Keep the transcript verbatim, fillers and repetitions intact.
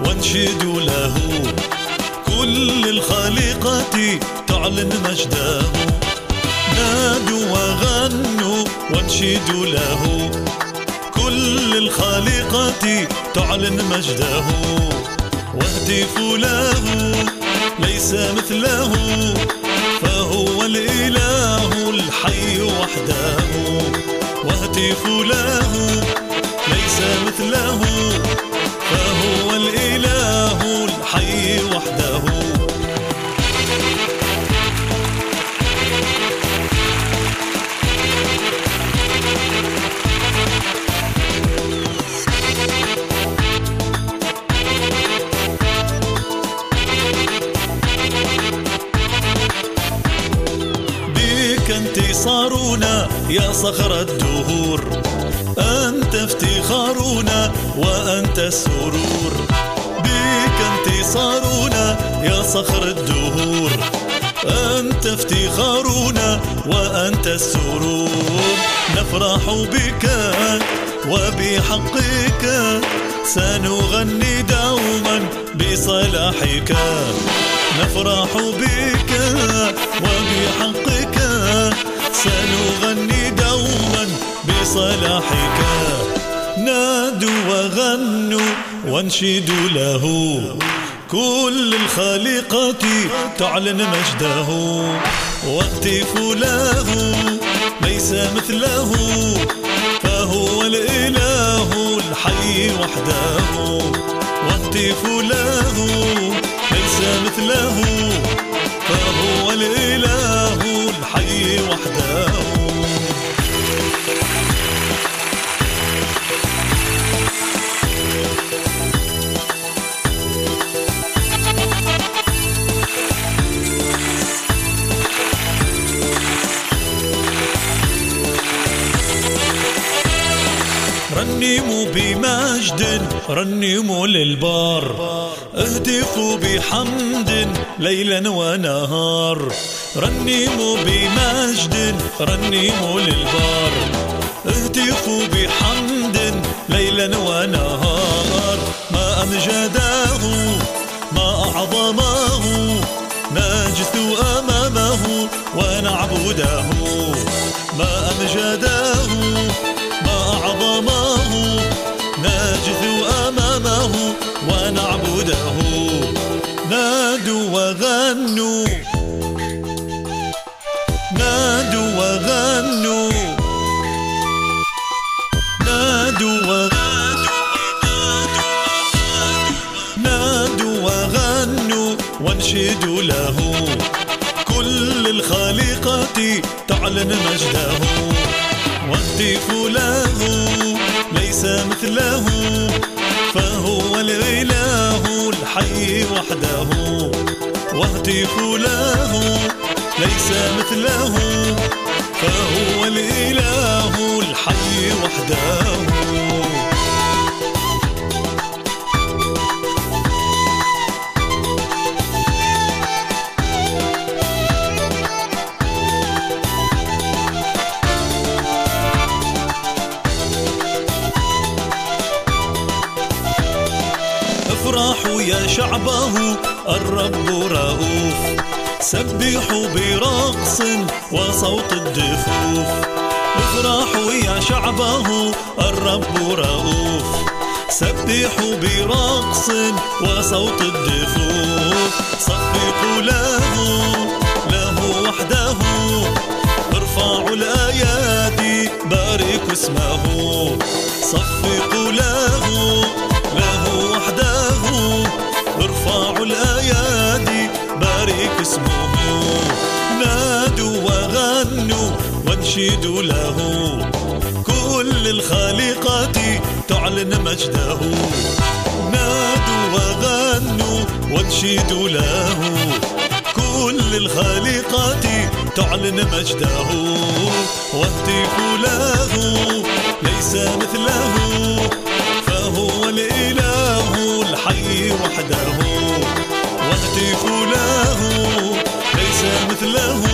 وانشد له، كل الخليقة تعلن مجده. نادوا وغنوا وانشدوا له، كل الخليقة تعلن مجده. واهتفوا له ليس مثله، فهو الإله الحي وحده. واهتفوا له ليس مثله، فهو الإله الحي وحده. انتصارنا يا صخر الدهور، أنت افتخارنا وأنت السرور. بك انتصارنا يا صخر الدهور، أنت افتخارنا وأنت السرور. نفرح بك وبحقك، سنغني دوما بصلاحك. نفرح بك وبحقك، سنغني دوما بصلاحك. نادوا وغنوا وانشدوا له، كل الخليقة تعلن مجده. واهتفوا له ليس مثله، فهو الإله الحي وحده. واهتفوا له ليس مثله، فهو الإله الحي وحده. رنموا بمجد، رنموا للبار، اهتفوا بحمد ليلا ونهار. رنموا بمجد، رنموا للبار، اهتفوا بحمد ليلا ونهار. ما أمجده ما أعظمه، نجث أمامه ونعبده. ما أمجده ما أعظمه، نجث أمامه ونعبده. نادوا وغنوا، نادوا وغنوا، نادوا وغنوا، نادوا وغنوا وانشدوا له، كل الخليقة تعلن مجده. واهتفوا له ليس مثله، فهو الإله الحي وحده. واهتفوا له ليس مثله، فهو الإله الحي وحده. افرحوا يا شعبه الرب رؤوف، سبحوا برقص وصوت الدفوف. افرحوا يا شعبه الرب رؤوف، سبحوا برقص وصوت الدفوف. صفقوا له له وحده، ارفعوا الأيادي باركوا اسمه. صفقوا له له وحده، ارفعوا الأيادي باركوا اسمه. نادوا وغنوا وانشدوا له، كل الخليقة تعلن مجده. نادوا وغنوا وانشدوا له، كل الخليقة تعلن مجده. واهتفوا له ليس مثله، فهو الإله الحي وحده. واهتفوا له ليس مثله،